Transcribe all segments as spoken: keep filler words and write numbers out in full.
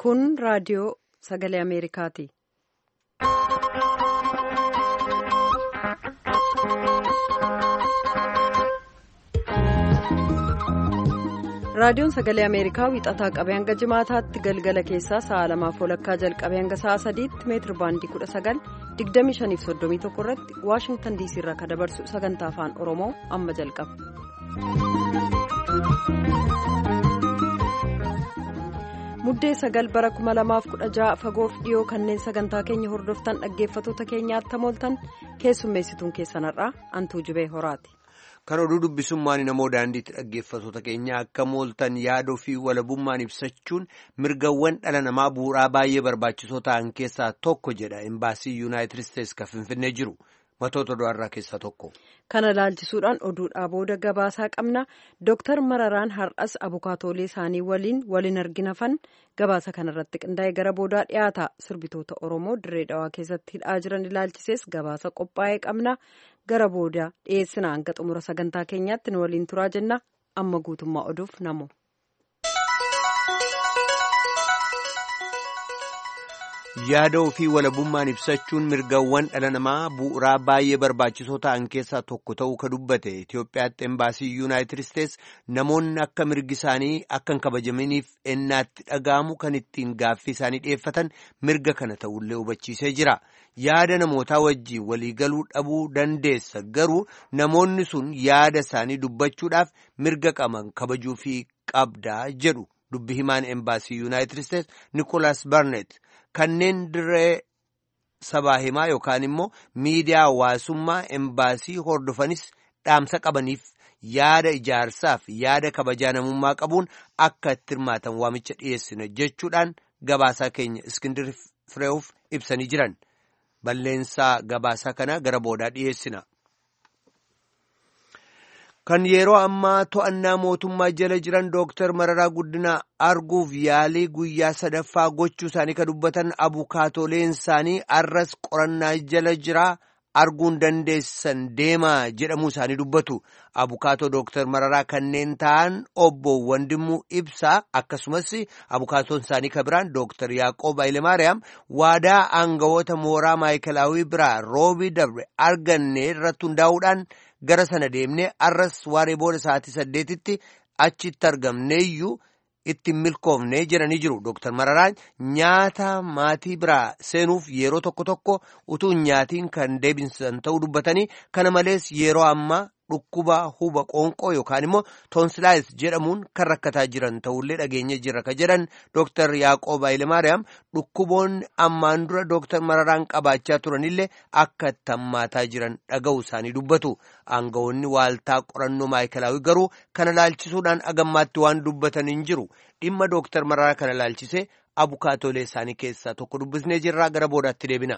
Kun raadiyoo sagalee Ameerikaati. Raadiyoon sagalee Ameerikaa wixataa qabee hanga jimaataatti galgala keessaa sa'a lamaaf walakkaa jalqabee hanga sa'a sadiitti meetira baandii kudha sagal digdamii shanii fi soddomii tokko irratti Waashingtan diisii irraa kan dabarsu sagantaa afaan Oromoo amma jalqaba. Muddee sagal bara kuma lamaaf kudha ja'a fagoof dhiyoo kanneen sagantaa keenya hordoftan dhaggeeffatoota keenyaatti mooltan keessummeessituun keessanarraa Antuu Jibee Horaati. Kan oduu dubbisummaan namoo daandiitti dhaggeeffatoota keenya akka mooltan yaadoo fi walabummaan ibsachuun mirgawwan dhala namaa bu'uuraa baay'ee barbaachisoo ta'an keessaa tokko jedha embaasii yuunaayitid isteetsi kan finfinnee jiru matoota du'arraa keessaa tokko. Kana ilaalchisuudhaan oduudhaa booda gabaasaa qabna. Dooktar Mararaan har'as abukaatoolee isaanii waliin waliin arginafan gabaasa kanarratti qindaa'ee gara boodaa dhiyaata. Sirbitoota Oromoo dirree dhawaa keessatti hidhaa jiran ilaalchisees gabaasa qophaa'ee qabna. Gara booda dhiyeessina hanga xumura sagantaa keenyaatti nu waliin turaa jenna. Amma guutummaa oduuf namu. Yaada ofii walabummaan ibsachuun mirgawwan dhala namaa bu'uuraa baay'ee barbaachisoo ta'an keessaa tokko ta'uu ka dubbate Itoophiyaatti embaasii yuunaayitid isteetsi namoonni akka mirgi isaanii akka hin kabajamaniif ennaatti dhaga'amu kan ittiin gaaffii isaanii dhiyeeffatan mirga kana ta'ullee hubachiisee jira. Yaada namootaa wajjin waliigaluu dhabuu dandeessa garuu namoonni sun yaada isaanii dubbachuudhaaf mirga qaban kabajuu fi qabdaa jedhu dubbi himaan embaasii yuunaayitid isteetsi Nikolaas Barnet. Kanneen dirree sabaa himaa yookaan immoo miidiyaa hawaasummaa embaasii hordofanis dhaamsa qabaniif yaada ijaarsaaf yaada kabajaa namummaa qabuun akka itti hirmaatan waamicha dhiyeessina jechuudhaan gabaasaa keenya Iskindir Fireewuf ibsanii jiran. Balleensaa gabaasaa kana gara boodaa dhiyeessina. Kan yeroo ammaa to'annaa mootummaa jala jiran Dooktar Mararaa Guddinaa arguuf yaalii guyyaa sadaffaa gochuu isaanii kan dubbatan abukaatoleen isaanii arras qorannaa jala jiraa arguun dandeessan deemaa jedhamuu isaanii dubbatu. Abukaatoo Dooktar Mararaa kanneen ta'an obbo Wandimuu Ibsaa akkasumas abukaatoon isaanii kan biraan Dooktar Yaaqoob Hayilemaariyaam waadaa aangawoota mooraa maayikalaawii biraa roobii dabre arganne irratti hundaa'uudhaan gara sana deemnee arras waaree booda sa'aatii saddeetitti achitti argamneeyyuu itti milkoofnee jedhanii jiru. Dooktar Mararaan nyaata maatii biraa seenuuf yeroo tokko tokko utuu nyaatiin kan deebisan ta'uu dubbatanii kana malees yeroo ammaa dhukkuba huba qoonqoo yookaan immoo toonsilaayis jedhamuun kan rakkataa jiran ta'ullee dhageenya jirra ka jedhan Dooktar Yaaqoob Hayilemaariyaam dhukkuboonni ammaan dura Dooktar Mararaan qabaachaa turanillee akka itti hammaataa jiran dhaga'u isaanii dubbatu. Aangawoonni waaltaa qorannoo maayikalaawii garuu kana laalchisuudhaan agammaatti waan dubbatan hin jiru. Dhimma Dooktar Mararaa kana laalchisee abukaatolee isaanii keessaa tokko dubbisnee jirraa gara boodaatti deebina.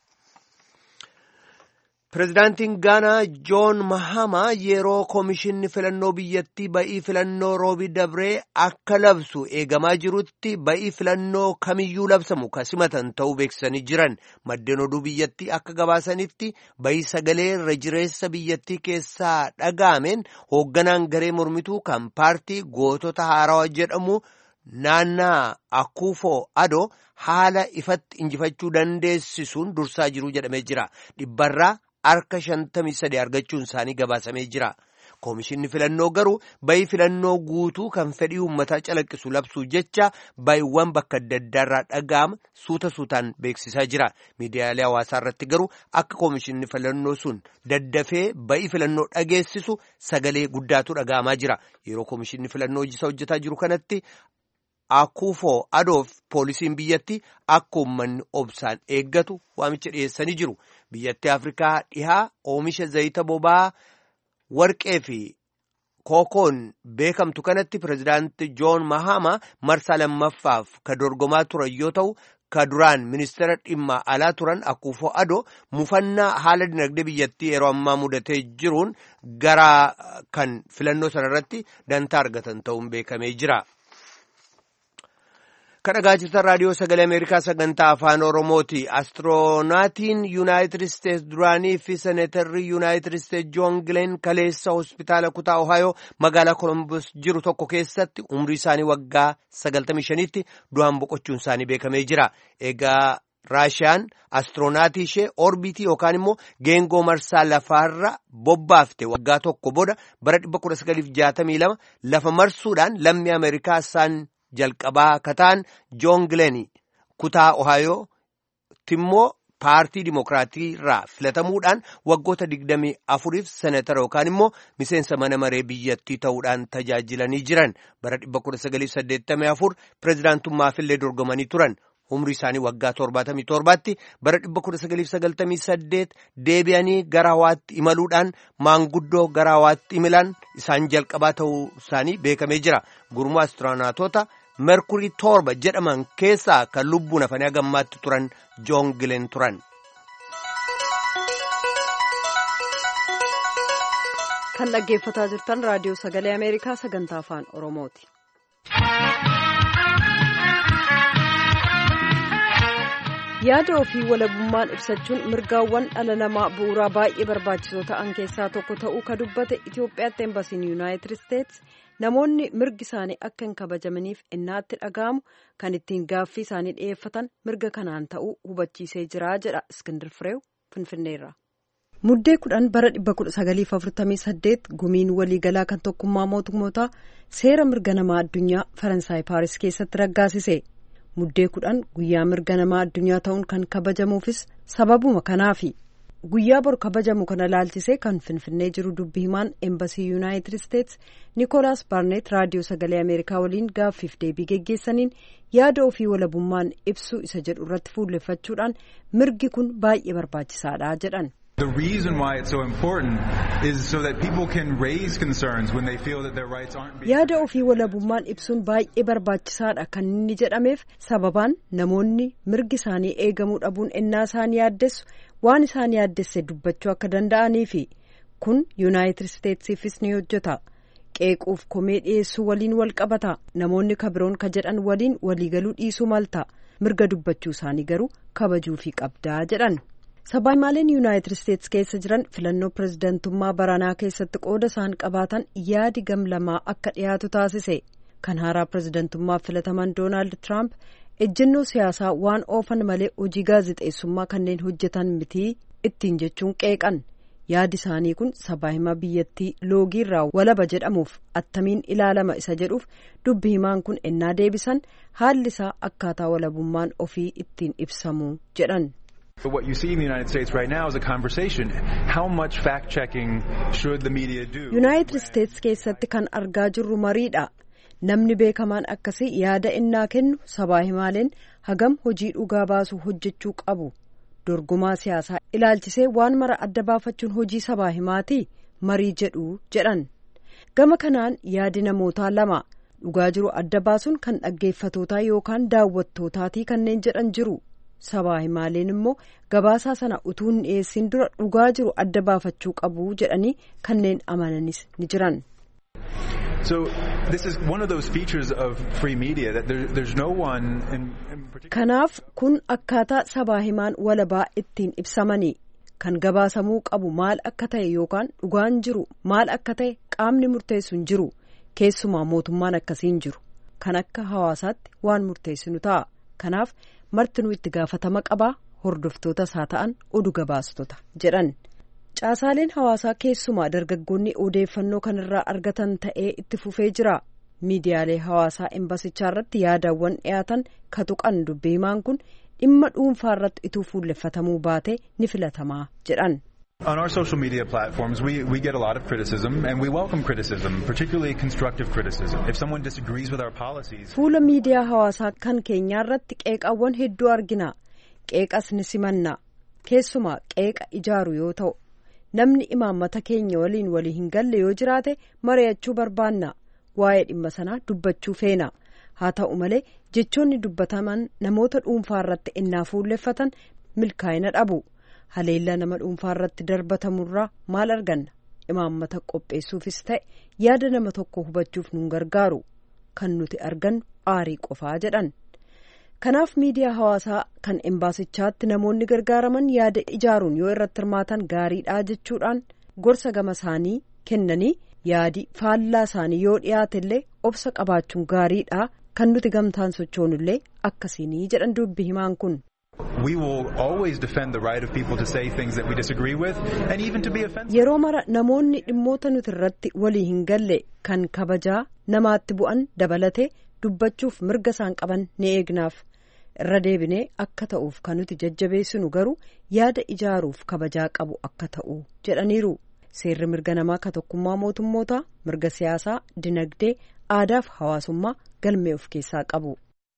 Pireezidaantiin Gaanaa Joon Mahama yeroo koomishinni filannoo biyyattii ba'ii filannoo roobii dabree akka labsu eegamaa jirutti ba'ii filannoo kamiyyuu labsamu kasimatan ta'uu beeksisanii jiran. Maddeen oduu biyyattii akka gabaasanitti ba'ii sagalee irra jireessa biyyattii keessaa dhaga'ameen hoogganaan garee mormituu kan paartii gootota haarawaa jedhamu naannaa Akuufoo Adoo haala ifatti injifachuu dandeessisuun dursaa jiru jedhamee jira. Dhibbarraa harka shantamii sadii argachuun isaanii gabaasamee jira. Koomishinni filannoo garuu ba'ii filannoo guutuu kan fedhii uummataa calaqqisu labsuu jecha ba'iiwwan bakka adda addaarraa dhaga'ama suuta suutaan beeksisaa jira. Miidiyaalee hawaasaa irratti garuu akka koomishinni filannoo sun daddafee ba'ii filannoo dhageessisu sagalee guddaatu dhaga'amaa jira. Yeroo koomishinni filannoo hojii hojjetaa jiru kanatti Akuufoo Adoof poolisiin biyyatti akka uummanni obsaan eeggatu waamicha dhiyeessanii jiru. Biyyattii Afrikaa dhihaa oomisha zayita boba'aa warqee fi kookoon beekamtu kanatti pireezidaantii Joon Mahama marsaa lammaffaaf ka dorgomaa turan yoo ta'u ka duraan ministeera dhimma alaa turan Akuufoo Adoo mufannaa haala dinagdee biyyattii yeroo ammaa mudatee jiruun gara kan filannoo sanarratti dantaa argatan ta'uun beekamee jira. Kadhagaa jirtan raadiyoo sagalee Ameerikaa sagantaa afaan Oromooti. Astiroonatiin Yuunaayitid Isteets duraanii fi seneetarri Yuunaayitid Isteets Joon Gileen kaleessa hospitaala kutaa Ohaayoo magaalaa Kolombos jiru tokko keessatti umrii isaanii waggaa sagaltamii shanitti du'aan boqochuun isaanii beekamee jira. Egaa Raashiyaan astiroonatii ishee orbiitii yookaan immoo geengoo marsaa lafaarra bobbaafte waggaa tokko booda bara dhibba kudha sagaliif jaatamii lama lafa marsuudhaan lammii Ameerikaa isaan jalqabaa kataan Joon Gileen kutaa Ohaayoo timmoo paartii dimokiraatii irraa filatamuudhaan waggoota digdamii afuriif seneetara yookaan immoo miseensa mana maree biyyattii ta'uudhaan tajaajilanii jiran bara dhibba kudha sagaliif saddeettamii afur pireezidaantummaafillee dorgomanii turan. Umrii isaanii waggaa torbaatamii torbaatti bara dhibba kudha sagaliif sagaltamii saddeet deebi'anii gara Hawaatti imaluudhaan maanguddoo gara Hawaatti imalan isaan jalqabaa ta'uu isaanii beekamee jira. Gurmuu astiroonaatota Merkurii torba jedhaman keessaa kan lubbuun hafanii hagammaatti turan Joon Gileen turan. Kan dhaggeeffataa jirtan raadiyoo sagalee Ameerikaa sagantaa afaan Oromooti. Yaada ofii walabummaan ibsachuun mirgaawwan dhala namaa bu'uuraa baay'ee barbaachisoo ta'an keessaa tokko ta'uu ka dubbate Itoophiyaatti Embasiin Yuunaayitid Isteets namoonni mirgi isaanii akka hin kabajamaniif innaatti dhaga'amu kan ittiin gaaffii isaanii dhiyeeffatan mirga kanaan ta'uu hubachiisee jira jedha Iskindir Fireew Finfinneerra. Muddee kudhan bara dhibba kudha sagaliif afurtamii saddeet gumiin waliigalaa kan tokkummaa mootummootaa seera mirga namaa addunyaa Faransaay Paaris keessatti raggaasise. Muddee kudhan guyyaa mirga namaa addunyaa ta'uun kan kabajamuufis sababuma kanaafi guyyaa bor kabajamu kana laalchisee kan finfinnee jiru dubbi himaan Embasii Yuunaayitid Isteets Nikolaas Baarneet raadiyoo sagalee Ameerikaa waliin gaaffiif deebii geggeessaniin yaada ofii walabummaan ibsuu isa jedhu irratti fuulleffachuudhaan mirgi kun baay'ee barbaachisaadha jedhan. The reason why it's so important is so that people can raise concerns when they feel that their rights aren't being Yaada ofii walabummaan ibsuun baay'ee barbaachisaadha kan inni jedhameef sababaan namoonni mirgi isaanii eegamuu dhabuun ennaa isaan yaaddessu waan isaan yaaddesse dubbachuu akka danda'aniifi kun Yuunaayitid Isteetsiifis ni hojjeta. Qeequuf komee dhiyeessuu waliin wal qabata. Namoonni kabiroon ka jedhan waliin waliigaluu dhiisuu malta. Mirga dubbachuu isaanii garuu kabajuufii qabdaa jedhan. Sabaayimaaleen Yuunaayitid Isteets keessa jiran filannoo pireezidantummaa baranaa keessatti qooda isaan qabaatan yaadi gamlamaa akka dhiyaatu taasise. Kan haaraa pireezidantummaaf filataman Doonaald Tiraamp ejjennoo siyaasaa waan oofan malee hojii gaazexeessummaa kanneen hojjetan mitii ittiin jechuun qeeqan. Yaadi isaanii kun sabaahimaa biyyattii loogiirraa walaba jedhamuuf attamiin ilaalama isa jedhuuf dubbi himaan kun ennaa deebisan haalli isaa akkaataa walabummaan ofii ittiin ibsamu jedhan. But what you see in the United States right now is a conversation. How much fact-checking should the media do? United States keessatti kan argaa jirru mariidha. Namni beekamaan akkasii yaada innaa kennu sabaahimaaleen hagam hojii dhugaa baasuu hojjechuu qabu. Dorgomaa siyaasaa ilaalchisee waan mara adda baafachuun hojii sabaahimaati marii jedhu jedhan. Gama kanaan yaadi namootaa lama dhugaa jiru adda baasuun kan dhaggeeffatootaa yookaan daawwattootaatii kanneen jedhan jiru. Sabaahimaaleen immoo gabaasaa sana utuu hin dhiyeessin dura dhugaa jiru adda baafachuu qabu jedhanii kanneen amananis ni jiran. So this is one of those features of free media that there, there's no one in, in particular. Kanaaf kun akkaataa sabaahimaan walabaa ittiin ibsamanii kan gabaasamuu qabu maal akka ta'e yookaan dhugaan jiru maal akka ta'e qaamni murteessu hin jiru. Keessumaa mootummaan akkasiin jiru kan akka hawaasaatti waan murteessinu ta'a. Kanaaf martinuu itti gaafatama qabaa hordoftoota isaa ta'an oduu gabaastota jedhan. Caasaaleen hawaasaa keessumaa dargaggoonni odeeffannoo kanarraa argatan ta'ee itti fufee jira. Miidiyaalee hawaasaa embasichaa irratti yaadawwan dhiyaatan ka tuqan dubbi himaan kun dhimma dhuunfaa irratti ituu fuulleffatamuu baate ni filatamaa jedhan. On our social media platforms, we, we get a lot of criticism, and we welcome criticism, particularly constructive criticism. If someone disagrees with our policies... Fuula miidiyaa hawaasaa kan keenyaa irratti qeeqawwan hedduu argina. Qeeqas ni simanna. Keessumaa qeeqa ijaaru yoo ta'u, namni imaammata keenya waliin walii hin galle yoo jiraate mari'achuu barbaanna. Waa'ee dhimma sanaa dubbachuu feena. Haa ta'u malee jechoonni dubbataman namoota dhuunfaa irratti innaa fuulleffatan milkaa'ina dhabu. Haleellaa nama dhuunfaa irratti darbatamurraa maal arganna? Imaammata qopheessuufis ta'e yaada nama tokko hubachuuf nun gargaaru. Kan nuti argannu aarii qofaa jedhan. Kanaaf miidiyaa hawaasaa kan embaasichaatti namoonni gargaaraman yaada ijaaruun yoo irratti hirmaatan gaariidha jechuudhaan gorsa gama isaanii kennanii yaadi faallaa isaanii yoo dhiyaatellee obsa qabaachuun gaariidha kan nuti gamtaan sochoonullee akkasiinii jedhan dubbi himaan kun. We will always defend the right of people to say things that we disagree with and even to be offensive. Yeroo mara namoonni dhimmoota nuti irratti walii hin galle kan kabajaa namaatti bu'an dabalate dubbachuuf mirga isaan qaban ni eegnaaf. Irra deebinee akka ta'uuf kan nuti jajjabeessinu garuu yaada ijaaruuf kabajaa qabu akka ta'u jedhaniiru. Seerri mirga namaa ka tokkummaa mootummootaa mirga siyaasaa, dinagdee, aadaa fi hawaasummaa galmee of keessaa qabu.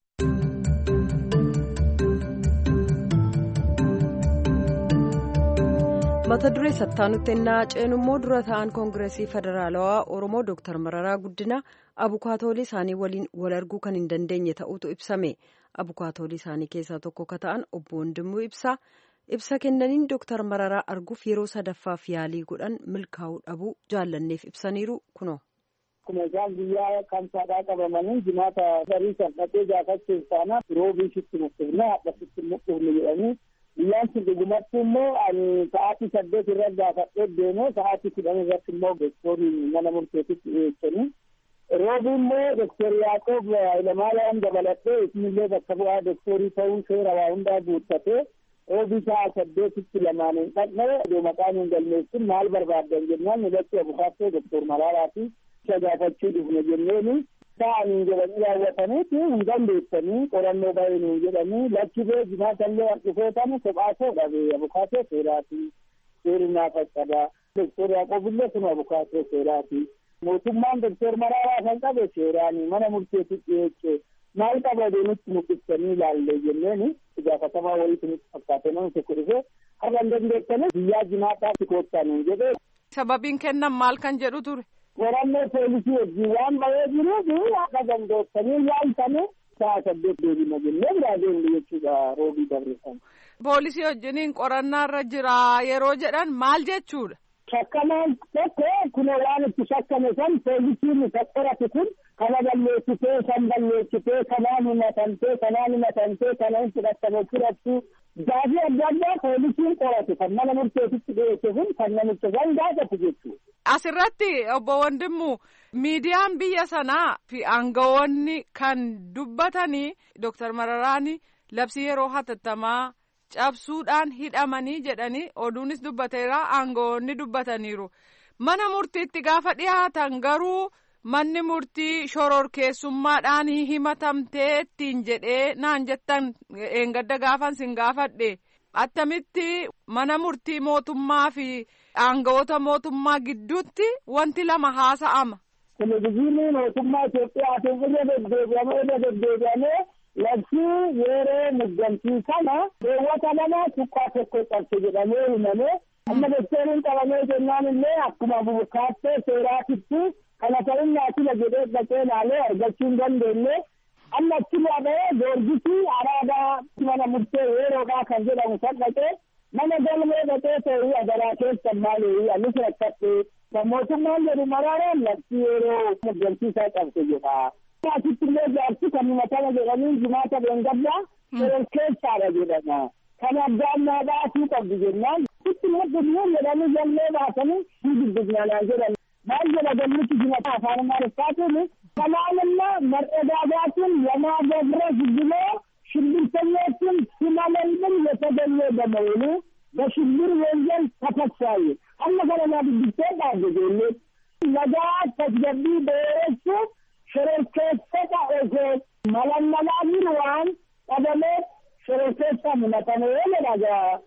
mata duree sattaanutti innaa ceenu immoo dura ta'an koongireesii federaalawaa oromoo dooktar Mararaa Guddinaa abukaatoolii isaanii waliin wal arguu kan hin dandeenye ta'uutu ibsame. Abukaatoolii isaanii keessaa tokko ka ta'an obbo Wandimuu Ibsaa ibsa kennaniin dooktar Mararaa arguuf yeroo sadaffaaf yaalii godhan milkaa'uu dhabuu jaallanneef ibsaniiru kunoo. Akkuma isaan guyyaa kamsaadhaa qabamanii jimaata barii kan dhaqee gaafachuuf taana roobiisitti murteeffne haadhasitti murteeffne jedhanii guyyaan sun dhugumatti immoo ani sa'aatii saddeet irra gaafadhee deemee sa'aatii kudhan irratti immoo doktoriin mana murteetitti dhiyeessanii roobii immoo doktor Yaaqoob Hayilamaariyaam dabalatee isinillee bakka bu'aa doktorii ta'uu seera waa hundaa guuttatee roobii sa'a saddeetitti lamaan hin dhaqne iddoo maqaan hin galmeessin maal barbaaddan jennaan nulatti abukaattoo doktor Mararaati isa gaafachuu dhufne jenneeni ta'anii jedhanii raawwataniiti hin dandeessanii qorannoo baay'een hin jedhanii lakkibee jimaatallee harkifeetani kophaatoo dhabe abukaatoo seeraati seerinaa faccada doktor Yaaqoobillee kun abukaatoo seeraati mootummaan doktor Mararaa kan qabe seeraani mana murteetti dhiyeesse maal qaba deemutti mul'isanii ilaalle jenneeni gaafatamaa wayii nutti fakkaate nama tokko dhufe har'a hin dandeessanii biyyaa jimaataatti koottan hin jedhee. Sababiin kennan maal kan jedhu ture? Qorannoo poolisii wajjin waan bahee jiruuf akka dandeessanii yaaltanii sa'a saddeet deebina jennee biraa deemne jechuudha roobii dabarsan. Poolisii wajjiniin qorannaarra jira yeroo jedhan maal jechuudha? Shakkamaan tokko kun waan itti shakkame san poolisiin isa qoratu kun kana balleessitee san balleessitee kanaan himatantee kanaan himatantee kana hin fudhatame fudhattu gaafii adda addaa poolisiin qoratu kan mana murteetitti dhiyeesse kun kan namicha san gaafatu jechuudha. Asirratti obbo Wandimuu miidiyaan biyya sanaa fi aangawoonni kan dubbatanii Dooktar Mararaani labsii yeroo hatattamaa cabsuudhaan hidhamanii jedhanii oduunis dubbateera aangawoonni dubbataniiru. Mana murtiitti gaafa dhiyaatan garuu manni murtii shororkeessummaadhaan himatamtee ittiin jedhee naan jettan eengadda gaafan sin gaafadhe attamitti mana murtii mootummaa fi aangawoota mootummaa gidduutti wanti lama haasa'ama. Televizyiinii mootummaa Itoophiyaatiin irra deddeebi'amee irra deddeebi'amee labsii yeroo muddamtii kana keewwata lama tuqqaa tokko qabse jedhamee himamee amma doktoriin qabamee jennaan illee akkuma abukaattoo seeraatitti kana ta'inaa sila jedhee dhaqee laalee argachuu hin dandeenye amma achuma ba'ee goorgisii araadaa mana murtee yeroodhaa kan jedhamu san dhaqee mana galmee dhaqee ta'ii adaraa keessan maalee anis rakkadhee kan mootummaan jedhu Mararaan labsii yeroo muddamtiisaa qabse jedha. Asitti illee jaarsi kan himatama jedhanii jimaata beengaddaa shororkeessaadha jedhama. Kan addaan naadhaasuu qabdu jennaan sitti muddamuu jedhanii galmee baasanii hin dubbisnaan jedhan. Maal jedha galmichi jimata afaan Amaariffaatiin kanaanimma mar'adaadaatiin lamaa ገብረ ዝግሎ ሽብርተኞችን ሲማለልም የተገኘ በመሆኑ በሽብር ወንጀል ተከሳይ አነገረና ቢብቴ ባደገኝ ለጋ ተገቢ በረሱ ሽርክሰታ እዘ ማለመላሚን ዋን ቀደመ ሽርክሰታ ምናተነ ለጋ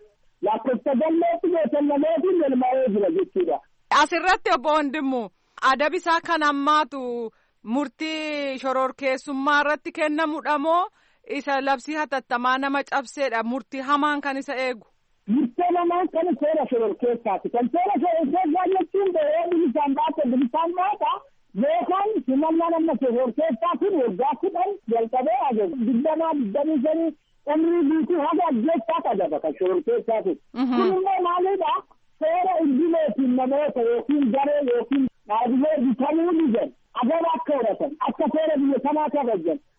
ያከተደለት የተለለት ለማየ ድረጅቲዳ asirratti obbo Wandimuu adabi isaa kan ammaatu murtii shororkeessummaa irratti kennamudha moo isa labsii hatattamaa nama cabseedha murtii hamaan kan isa eegu. Murtii hamaan kan seera shororkeessaati. Kan seera shororkeessaa jechuun ba'ee bilisaan baata bilisaan baata yookaan himannaa nama shororkeessaa kun waggaa kudhan jalqabee adeemu. Digdamaa digdamii shanii umrii guutuu haga ajjeessaa qaba kan shororkeessaati. Kun immoo maalidha? Seera injineetiin namoota yookiin garee yookiin dhaabbilee bitamuu ni jedhu. Agar akka horatan akka seera biyya kanaa kabajan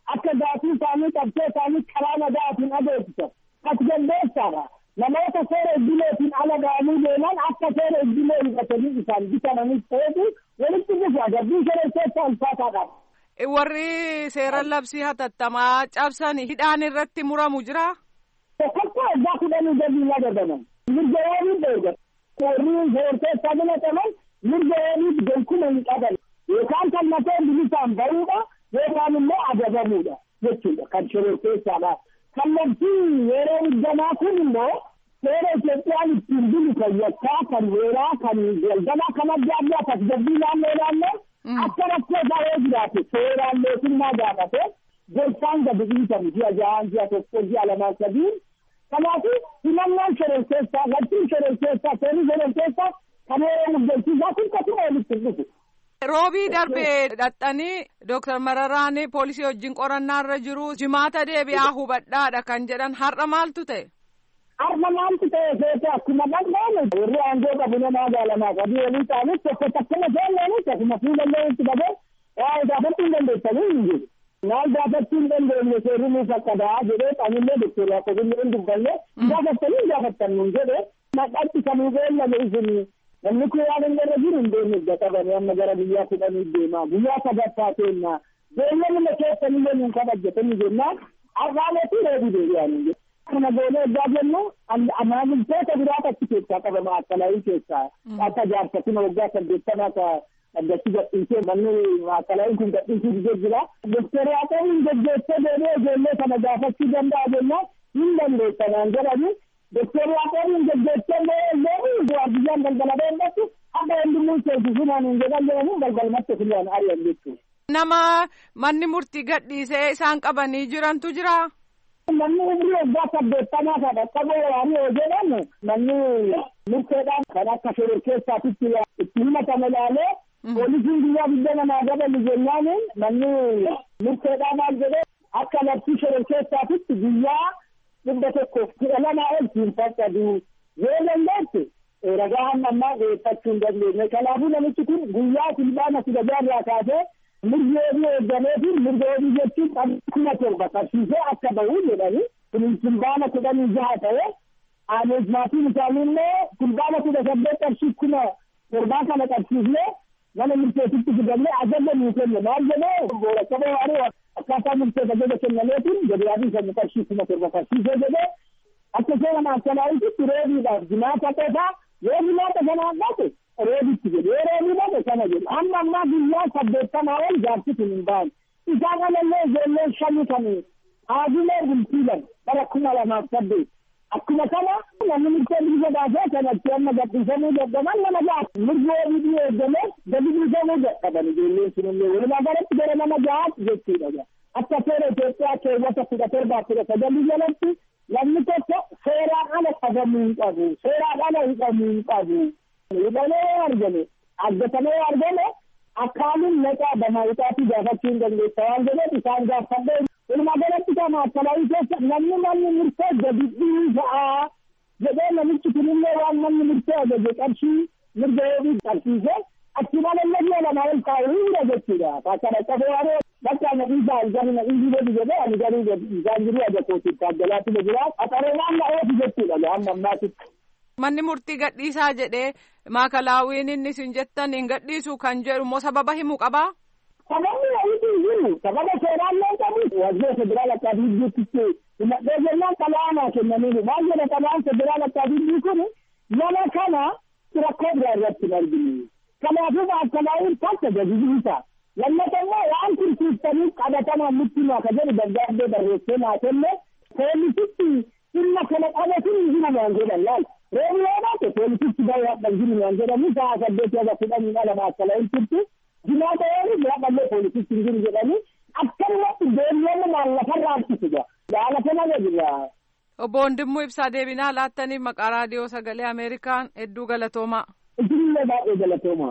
akka gaafii isaanii qabsee isaanii karaa nagaatiin adeemsisan tasgabbeessaadha. Namoota seera idileetiin ala ga'anii deeman akka seera idilee hidhatanii isaan bitananis ta'etu walitti dhufa gabbii shororkeessaa ulfaataadha. Warri seera labsii hatattamaa cabsan hidhaan irratti muramu jira. Tokkoffaa waggaa kudhanii gadii nagadaman mirga waanii beekan warri shororkeessaa filataman mirga waanii gonkuuma hin qaban yookaan kan mateen bilisaan bahuudha yookaan immoo adabamuudha jechuudha kan shororkeessaadha. Kallattii yeroo hiddamaa kun immoo seera Itoophiyaan ittiin bulu kan yakkaa kan weeraa kan daldalaa kan adda addaa tasgabbii naannoo naannoo akka rakkoo isaa yoo jiraate seeraan mootummaa gaafate gorsaan gadi dhiisan ji'a ja'aan ji'a tokko ji'a lamaan sadiin kanaafuu himannaan shororkeessaa galtiin shororkeessaa seerri shororkeessaa kan yeroo muddachiisaa kun kasuma walitti dhufu. Roobii darbee dhaxxanii Dooktar Mararaan poolisii wajjin qorannaa irra jiru jimaata deebi'aa hubadhaadha kan jedhan har'a maaltu ta'e? Har'a maaltu ta'e seete akkuma dhaqnaan warri aangoo qabu namaa gaalamaa qabii walii ta'anis tokko takkuma seenneenis akkuma fuulallee itti dhabee waa'ee gaafachuu hin dandeessanii hin jiru. Maal gaafachuu hin dandeenye seerri nuuf akkadaa jedhee qaamillee doktorii akka billee hin dubbanne gaafattanii gaafattannuun jedhee maqaatti kanuu beellame isinii. Namni kun waan inni irra jiru hin deemne qabanii amma gara biyyaa kudhanii deemaa biyyaa sadaffaa keenyaa beellamni keessanillee nuun kabajjatanii jennaan arraameetii reebii deebi'anii kana goonee ergaa jennu maamiltoota biraata achi keessaa qabama akkalaayii keessaa akka jaarsatina waggaa saddeettamaa ka addatti gadhiisee manni akkalaayii kun gadhiisuu didee jira. Doktor Yaaqoob hin gaggeessee deemee ijoollee kana gaafachuu danda'a jennaan hin dandeessanaan jedhanii Doktor Yaaqoob hin gaggeessee illee waardiyyaan galgala beellatti akka hundumuu seensisumaan hin jedhan jedhanii galgalmatti filaan ari'an jechuudha. Nama manni murtii gadhiisee isaan qabanii jirantu jira. Manni umrii waggaa saddeettamaa kan akka booranii yoo jedhan manni murteedhaan kan akka shororkeessaatitti itti himatame ilaalee poolisiin guyyaa guddaa namaa gabalu jennaan manni murteedhaan maal jedhee akka labsii shororkeessaatitti guyyaa dhibba tokkoof kudha lamaa ol siin faccadu yoo dandeesse ragaa hamma ammaa dhiyeeffachuu hin dandeenye. Kanaafuu namichi kun guyyaa fulbaana kudha jaarraa kaasee mirga wabii eeggameetiin mirga wabii jechuun kuma torba qabsiisee akka bahu jedhanii kun fulbaana kudhanii jaha ta'e aanes maatiin isaaniillee fulbaana kudha saddeet qarshii kuma torbaa kana qabsiisnee mana murteetitti fidannee ajaja nuu kenne maal jedhee booracca bohaaree akkaataa murteef ajaja kennameetiin gadiyaadii sana qarshii kuma torba qabsiisee jedhee akka seera maakkalaayititti reebiidhaaf jimaata qofaa yoo jimaata sanaan dhaqe reebitti jedhe yoo reebii dhaqe sana jedhe amma ammaa guyyaa saddeettamaa ol jaarsi kun hin ba'an isaan alallee ijoolleen shanii kan haajilee bultiilan bara kuma lamaaf saddeet akkuma kana namni murtee bilisa baasee kanatti amma gadhiisamuu dadhaban nama ja'a mirga wabii eeggamee gadi bilisamuu dadhaban ijoolleen sunillee walumaa galatti gara nama ja'aatti jechuudha. Akka seera Itoophiyaa keewwata kudha torbaaf kudha sagalii jalatti namni tokko seeraan ala qabamuu hin qabu seeraan ala hidhamuu hin qabu hidhamee yoo argame argatamee yoo argame akkaanuun maqaa bamaayitaatii gaafachuu hin dandeessa waan jedheef isaan gaafadhee walumaa galatti kana akkalaayii keessa namni manni murtee gadi dhiisaa jedhee namichi kunillee waan manni murtee ajaje qarshii mirga wabii qabsiisee achi malallee lama ol kaa'uu hunda jechuudha. Akkana qabee waaree bakka na dhiisaa algani na dhiisii godhi jedhee ani garuu isaan jiru ajakootiif taaggalaatti na jira qaxareenaan na oofu jechuudha amma ammaatitti. Manni murtii gadhiisaa jedhee maakalaawiin inni isin jettan hin gadhiisu kan jedhu moo sababa himuu qabaa? Sababni wayiitii hin jiru sababa seeraan leen qabu wajjira federaal akkaatii hidduutti himadhee jennaan xalaanaa kennaniiru maal jedha xalaan federaal akkaatii hidduu kun nama kana rakkoo biraa irratti hin arginu. Kanaafuu maakalaawiin takka gadi dhiisa. Lammata immoo waan tursiiftanii qabatamaan nutti himaa ka jedhu dargaaggee barreessee naa kenne poolisitti dhimma kana qabatin hin jiran jedhan laal. Reebi yoo baate poolisitti bahee hadhan jiran jedhanii sa'a saddeetii haga kudhanii ala maakalaawiin turti. Jimaata yoo bira dhallee poolisitti hin jiru jedhanii akkanumatti deemnee maallafarraa harkisuudha. Jaala kana jira. Obbo Wandimmoo Ibsaa deebinaa laattaniif maqaa raadiyoo sagalee Ameerikaan hedduu galatoomaa. Isinillee baay'ee galatoomaa.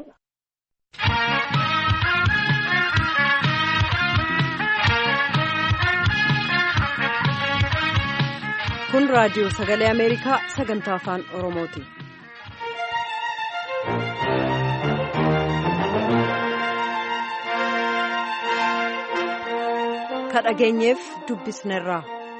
Kun raadiyoo sagalee Ameerikaa sagantaa afaan Oromooti. ka dhageenyeef dubbisnerraa.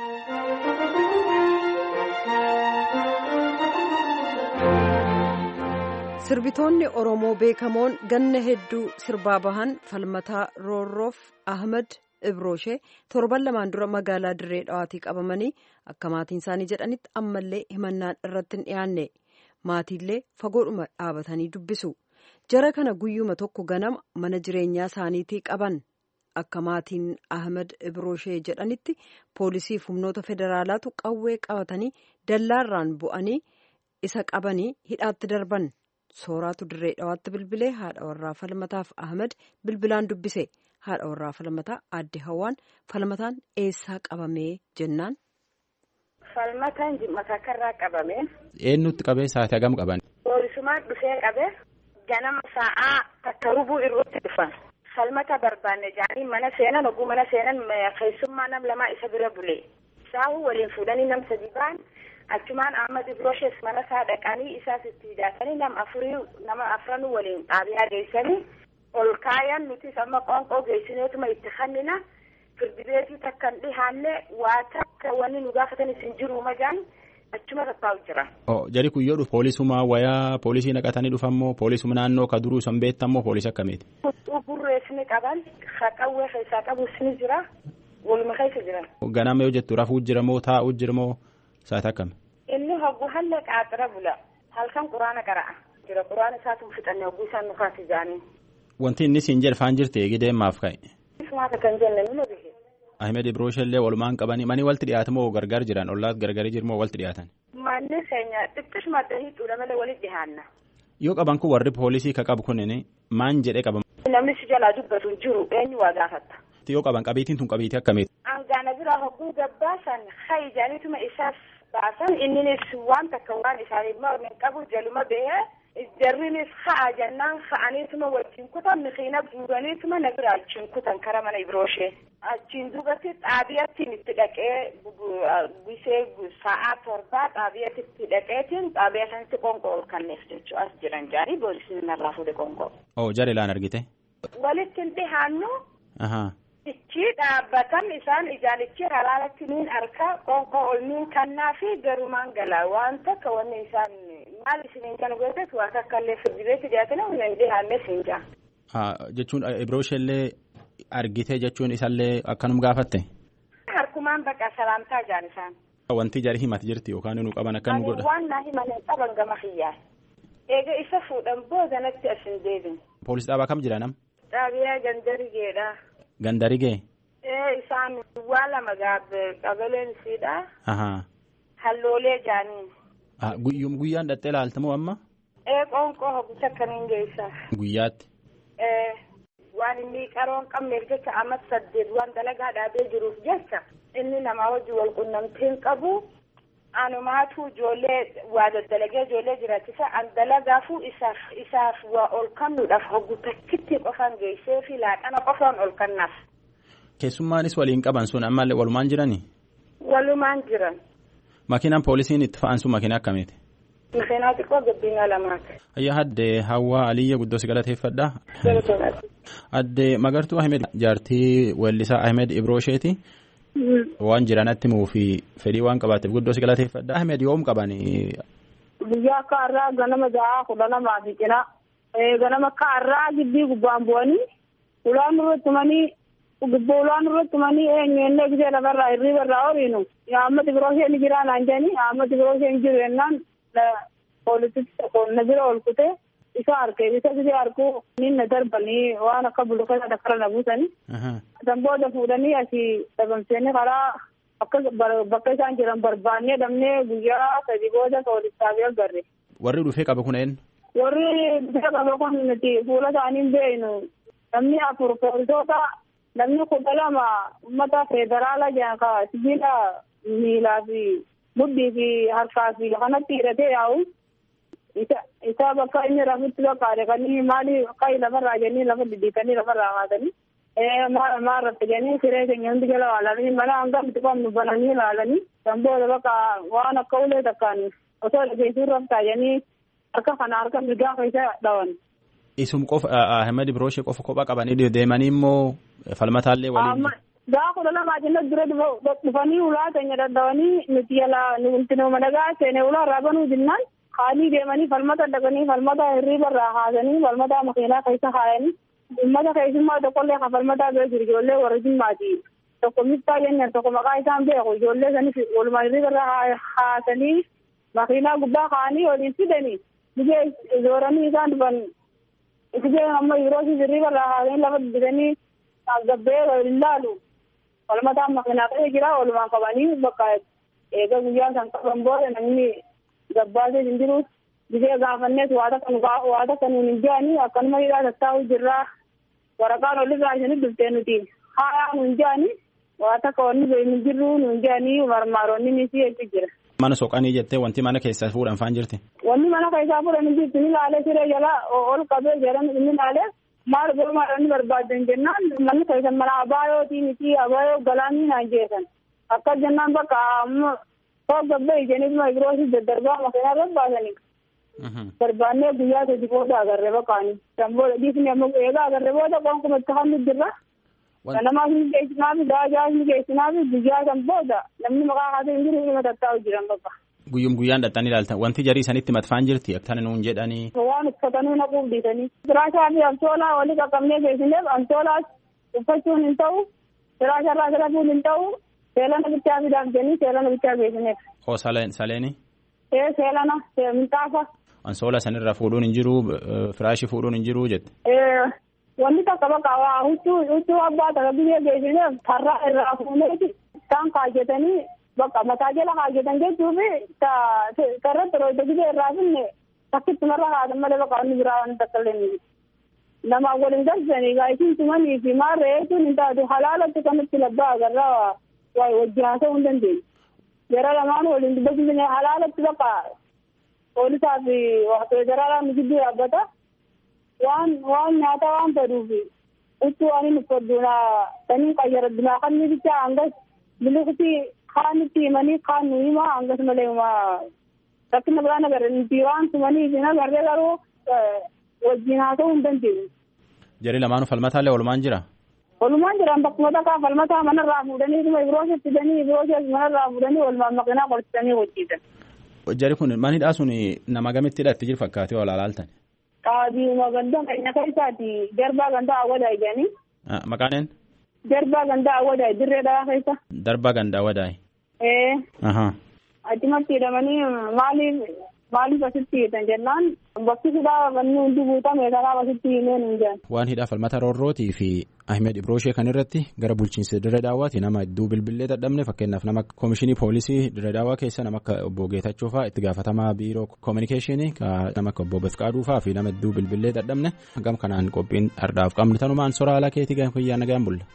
Sirbitoonni Oromoo beekamoon ganna hedduu sirbaa bahan Falmataa Roorroof Ahmed Ibroshee torban lamaan dura magaalaa Dirree Dhawaatii qabamanii akka maatiin isaanii jedhanitti ammallee himannaan irratti hin dhiyaanne. Maatiillee fagoodhuma dhaabatanii dubbisu. Jara kana guyyuma tokko ganama mana jireenyaa isaaniitii qaban. Akka maatiin Ahmed Ibroshee jedhanitti poolisiif humnoota federaalaatu qawwee qabatanii dallaarraan bu'anii isa qabanii hidhaatti darban. Sooraatu Dirree Dhawaatti bilbilee haadha warraa Falmataaf Ahmed bilbilaan dubbise. Haadha warraa Falmataa aadde Hawwaan Falmataan eessaa qabamee jennaan. Falmataan Jimmataa karraa qabame. Eenyutti qabee sa'aatii hagam qaban? Poolisumaan dhufee qabe ganama sa'aa takka rubuu irratti dhufan. Falmata barbaanne jaanii mana seenan oguu mana seenan keessummaa nam lamaa isa bira bule. Saahu waliin fuudhanii nam sadi ba'an achumaan Ahmed Ibroshees mana isaa dhaqanii isaas itti hidhaatanii nam afurii nama afranuu waliin xaabiyaa geessanii ol kaayan nutis amma qoonqoo geessineetuma itti kannina firdi beetii takkan dhihaanne waa takka wanni nu gaafatan isin jiru majaan achuma tattaa'u jira. Oh, jari kuyyoo dhufu poolisuma wayaa poolisii naqatanii dhufammoo poolisuma naannoo ka duruu san beektammoo poolisii akkamiiti? Burreessini qaban haqawwee keessaa qabu sini jira waluma keessa jiran. Ganama yoo jettu rafuu jira moo taa'uu jira moo sa'aatii akkami? Inni hoggu halle qaaxira bula halkan quraana qara'a jira quraana isaatu fixannee hogguu isaan nu kaasi jaanii. Wanti inni siin jedhafaan jirti eegidee maaf ka'e? Sumaata kan jenne nuna bihe. Ahmed Ibrosheellee walumaan qabanii mani walti dhiyaatu moo gargar jiran ollaat gargarii jiru moo walti dhiyaatan? Manni keenya xiqqishuma dahiituudha malee walitti dhiyaanna. Yoo qaban kun warri poolisii ka qabu kunin maan jedhee qaban? Namni si jalaa dubbatu hin jiru eenyu waa gaafatta. Yoo qaban qabiitiin tun qabiitii akkamiiti? Angaana bira hogguu gabbaasan hayi jaaniituma isaas baasan inninis waan takka waan isaanii mormin qabu jaluma bahee jarrinis ha'a jennaan ha'aniituma wajjin kutan mixiina guuraniituma na bira achiin kutan kara mana Ibroshee. Achiin duubatti xaabiyattiin itti dhaqee bisee sa'aa torbaa xaabiyatti itti dhaqeetiin xaabiyaa sanitti qoonqoo ol kanneef jechuu as jiran jaarii boolisiin narraa fuudhe qoonqoo. Oo jara laan argite? Walitti hin dhihaannu. Ichi dhaabbatan isaan ijaanichi halaalatti niin arka qoonqoo ol niin kannaa fi garumaan galaa waan takka wanni isaan maal isiniin kan gootet waa takka illee firdibeetti dhiyaatanii humna hin dhihaanne siin jaa. Jechuun Ibrosheellee argite jechuun isallee akkanum gaafatte? Harkumaan bakka salaamtaa jaan isaan. Wanti jari himati jirti yookaan nu qaban akkan nu godha? Waan naa himanen qaban gama xiyyaa. Eega isa fuudhan boodanatti as hin deebin. Poolis dhaabaa kam jira nam? Xaabiyaa Gandarigeedha. Gandarigee? Ee isaan waa lama gaabbe qabaleen isiidha. Ahaa. Halloolee jaaniin. Guyyaan dhattee laaltamoo amma? Ee qoonqoo hoggisa akkamiin geessa. Guyyaatti? Ee. Waan inni qaroon qabneef jecha amma saddeet waan dalagaa dhaabee jiruuf jecha inni namaa wajjin wal qunnamtiin qabu anumaatu ijoollee waa daddalagee ijoollee jiraachisa an dalagaafuu isaaf isaaf waa ol kannuudhaaf hoggu takkitti qofaan geessee fi laaqana qofaan ol kannaaf. Keessummaanis waliin qaban sun ammallee walumaan jiranii? Walumaan jiran. Makiinaan poolisiin itti fa'an sun makiinaa akkamiiti? Makiinaa xiqqoo gabbinaa lamaati. Ayyaa addee Hawwaa Aliyya guddoo si galateeffadha. Addee Magartuu Ahmed jaartii weellisaa Ahmed Ibrosheeti. Waan jiranatti muu fi fedhii waan qabaateef guddoo si galateeffadha. Ahmed yoom qabani? Guyyaa akka har'aa ganama ja'a kudha lamaa fi cinaa. Ganama akka har'aa gidbii gubbaan bu'anii ulaan irratti manii gubboo ulaan irratti manii eenyunnee gisee lafarraa hirriba irraa horiinu. Ahmed Ibrosheen jiraa naan jedhanii Ahmed Ibrosheen jiru jennaan poolisitti na bira ol kutee isa harkee isa gisee harkuu niin na darbanii waan akka bulukata dakkara na buusanii. San booda fuudhanii asii dhabamseenii karaa bakka isaan jiran barbaannee dhabnee guyyaa sadi booda poolisaaf agarre. Warri dhufee qaba kun eenyu? Warri dhufee qaba kun nuti fuula isaanii hin beeknu. Namni afur poolisoota namni kudha lama uummata federaalaa jedhan ka sibiila miilaa fi mudhii fi harkaa fi kanatti hidhatee yaa'u. Isa bakka inni rafutti bakkaadha kan inni maali akka lafarraa jennee lafa diddiikanii lafarraa haatanii. Maal maal rafte jennee siree keenya hundi jala ilaalanii mana hanga nuti qabnu bananii ilaalanii. Kan booda bakka waan akka ulee takkaan osoo dhageessuun raftaa jennee harka kana harka mirgaa keessa dhawan. Isum qofa Ahmed Ibroshee qofa kophaa qabanii deemanii immoo falmataallee waliin. Gaafa kudha lamaa jennaan dura dhufanii ulaa keenya dadhabanii nuti yala nuti nama nagaa seenee ulaa irraa banuu jennaan haalii deemanii falmata dhaqanii falmata hirriiba irraa haasanii falmata makiinaa keessa haayanii uummata keessummaa tokkollee kan falmataa bira jiru ijoollee warra jimmaati. Tokko miftaa jennan tokko maqaa isaan beeku ijoollee sanis walumaa hirriiba irraa haasanii makiinaa gubbaa kaa'anii waliin fidanii biyya zooranii isaan dhufan biyya amma yeroo hirriiba irraa haasanii lafa bitanii gabbee waliin laalu. Falmataan makiinaa ta'ee jira walumaan qabanii bakka eega guyyaa san qaban booda namni gabbaasee hin jiru biyya gaafannees waata kan waata kan hin jaani akkanuma hidhaa tattaa'u jirraa waraqaan olirraa ishanii dhuftee nuti haa nu hin jaani waata kawanni hin jirru nu hin jaani marmaaroonni ni si'eetu jira. Mana soqanii jettee wanti mana keessaa fuudhan faan jirti. Wanni mana keessaa fuudhan hin jirti ni laalee siree jala ol qabee jedhan ni laalee. Maal godhumaadhaan barbaadan jennaan manni keessan mana abaayootii miti abaayoo galaanii naan jeesan akka jennaan bakka amma gabbee ijaniituma biroosii daddarbaa makiinaa barbaasanii. Barbaannee guyyaa sadii booda agarree bakkaanii. Kan booda dhiisni amma eegaa agarree booda qonkuma itti hammi jirra. Namaaf ni geessinaaf daajaaf ni geessinaaf guyyaa san booda namni maqaa haasee hin jiru dhuma tattaa'u jiran bakka. Guyyum guyyaan dhattanii ilaaltan wanti jarii sanitti matfaan jirti akkana nuun jedhanii. Waan uffatanii naquuf dhiisanii. Firaashaa fi amtoolaa walii qaqqabnee geessineef amtoolaas uffachuun hin ta'u firaasharraa filachuun hin ta'u seelana bichaa fidaaf jennii seelana bichaa geessineef. Oo saleeni. Ee seelana minxaafa. Ansoola sanirra fuudhuun hin jiru firaashii fuudhuun hin jiru jette. Ee wanni takka bakka waa huccuu huccuu abbaa takka biyyee geessineef karraa irraa fuuneeti isaan kaajjetanii. Bakka mataa jala haajjatan jechuufi karratti roota gidee irraa finne takkitti marra haatan malee bakka wanni biraa waan takka illee namaa waliin galchanii gaa'isiin tumanii fi maarree jechuun hin taatu halaalatti kanatti labbaa agarraa waa wajjin haasa'uu hin dandeenye. Jara lamaan waliin dubbachuu halaalatti bakka poolisaa fi federaalaa gidduu dhaabbata waan waan nyaata waan fedhuufi huccuu waan hin uffadduunaa sanii qayyaradunaa kan ni bichaa hangas biliqtii. Kaan itti himanii kaan nu himaa hangas malee himaa rakkina biraan agarre nuti waan tumanii fi nagarree garuu wajjin haasa'uu hin dandeenye. Jarri lamaanuu falmataallee walumaan jira? Walumaan jiran bakkuma takkaa falmataa manarraa fuudhanii dhuma ibiroosas fidanii ibiroosas manarraa fuudhanii walumaan makiinaa qorchisanii hojjetan. Jarri kun manidhaa sun nama gamitti hidhatti jiru fakkaatee wal alaaltan? Qaadiuma gandaa keenya keessaati jarbaa gandaa awwadaa jedhanii. Maqaan? Jarbaa gandaa awwadaa dirree dhaa keessa. Darbaa gandaa awwadaa. Ee. Ahaa. Achumatti hidhamanii maaliif maaliif asitti hiitan jennaan bakki hidhaa wanni hundi guutame kanaaf asitti himeen hin jiran. Waan hidhaa falmata roorrootii fi Ahmed Ibroshee kan irratti gara bulchiinsa Dirree Daawwaati nama hedduu bilbilee dadhabne fakkeenyaaf nama koomishinii poolisii Dirree Daawwaa keessa nama akka obbo Geetachoo fa'aa itti gaafatamaa biiroo koominikeeshinii nama akka obbo Bafqaaduu fa'aa fi nama hedduu bilbilee dadhabne gam kanaan qophiin ardhaaf qabne tanumaan soraa alaa keetii gam kuyyaa nagaan bulla.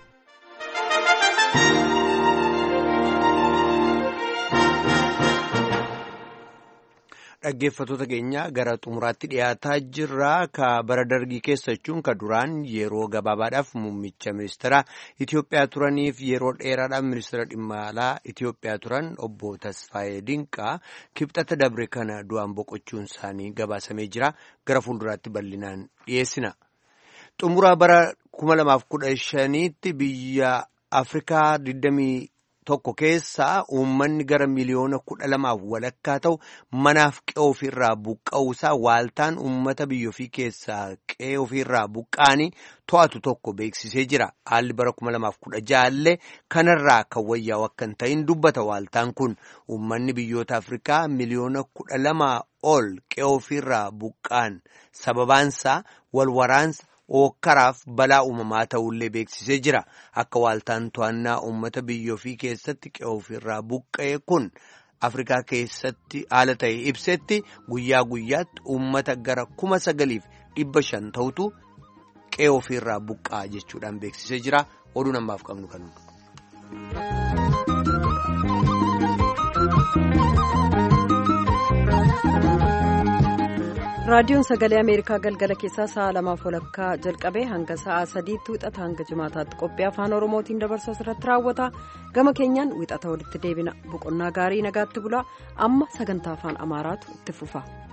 Dhaggeeffattoota keenya gara xumuraatti dhiyaataa jirra. Ka bara dargii keessa jechuun ka duraan yeroo gabaabaadhaaf muummicha ministeera Itoophiyaa turaniif yeroo dheeraadhaaf ministeera dhimma alaa Itoophiyaa turan obbo Tasfaayee Dinqaa kibxata dabre kana du'aan boqochuun isaanii gabaasamee jira. Gara fuulduraatti bal'inaan dhiyeessina. Xumuraa bara kuma lamaaf kudha shaniitti biyya Afrikaa digdamii tokko keessaa uummanni gara miliyoona kudha lamaaf walakkaa ta'u manaaf qe'ee ofiirraa buqqa'uusaa waaltaan uummata biyya ofii keessaa qe'ee ofiirraa buqqa'anii to'atu tokko beeksisee jira. Haalli bara kuma lamaaf kudha ja'allee kanarraa kan wayyaa'u akka hin ta'in dubbata waaltaan kun. Uummanni biyyoota Afrikaa miliyoona kudha lamaa ol qe'ee ofiirraa buqqa'an sababaansaa wal waraansa. Ookkaraaf balaa uumamaa ta'ullee beeksisee jira. Akka waaltaan to'annaa uummata biyya ofii keessatti qe'ee ofiirraa buqqa'e kun Afrikaa keessatti haala ta'e ibsetti guyyaa guyyaatti uummata gara kuma sagaliif dhibba shan ta'utu qe'ee ofiirraa buqqa'a jechuudhaan beeksisee jira. Oduu namaaf qabnu kanuma. raadiyoon sagalee ameerikaa galgala keessaa sa'a lamaaf walakkaa jalqabee hanga sa'a sadiitti wixata hanga jimaataatti qophii afaan oromootiin dabarsu irratti raawwata. Gama keenyaan wixata walitti deebina. Boqonnaa gaarii nagaatti bulaa. Amma sagantaa afaan amaaraatu itti fufa.